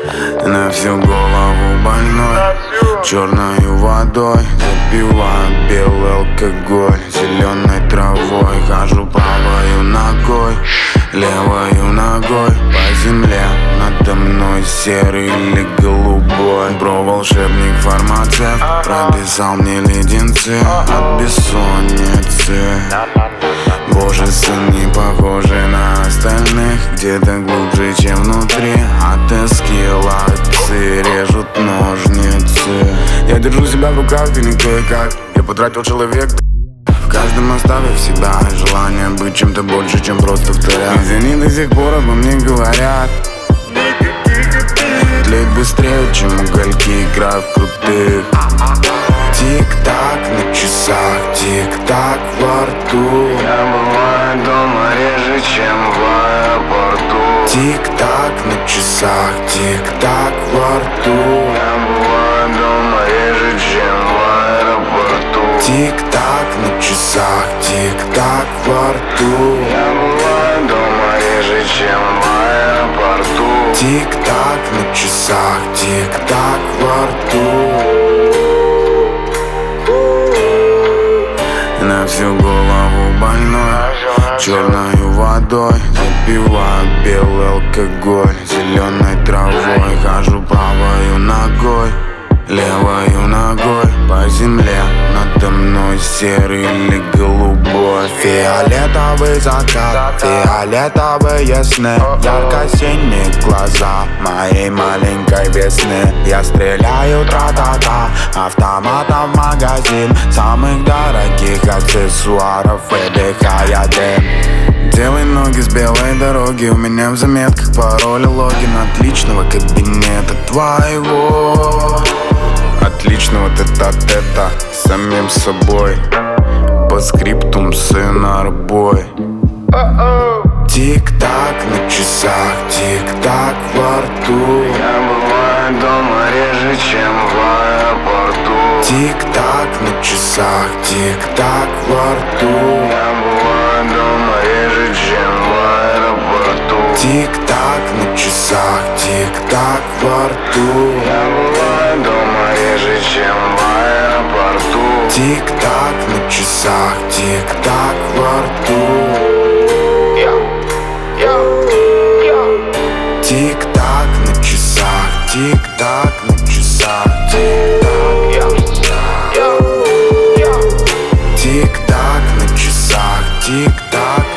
На всю голову больной, черною водой запиваю белый алкоголь. Зеленой травой хожу правою ногой, левою ногой по земле. Надо мной серый или голубой. Бро, волшебник, фармацевт, прописал мне леденцы от бессонницы. Боже, сын, не похожий на остальных, где-то глубже, чем внутри. От эскалации режут ножницы. Я держу себя в руках и не кое-как. Я потратил человек, в каждом оставив себя желание быть чем-то больше, чем просто вторя. Извини, до сих пор обо мне говорят. Тлеет быстрее, чем угольки, играю в крутых. Тик-так на часах, тик-так во рту. Я бываю дома реже, чем в аэропорту. Тик-так на часах, тик-так во рту. Я бываю дома реже, чем в аэропорту. Тик-так на часах, тик-так во рту. Я бываю дома реже, чем в аэропорту. Тик-так на часах, тик-так во рту. На всю голову больной, черною водой запиваю белый алкоголь. Зеленой травой хожу правою ногой, левою ногой по земле. Надо мной серый или голубой. Фиолетовый закат, фиолетовые сны, ярко-синие глаза моей маленькой весны. Я стреляю тра-та-та автоматом в магазин самых дорогих аксессуаров, выдыхая дым. Делай ноги с белой дороги, у меня в заметках пароль и логин отличного кабинета твоего. Отличного тета-тета с самим собой. По скриптум сын арбой. Тик-так на часах, тик-так во рту. Я бываю дома реже, чем в аэропорту. Тик-так на часах, тик-так во рту. Я бываю дома реже, чем в аэропорту. Тик-так на часах, тик-так во рту. Я бываю дома реже, чем в аэропорту. Тик-так на часах, тик-так во рту. Тик-так на часах, тик-так на часах, тик-так. Тик-так на часах, тик-так.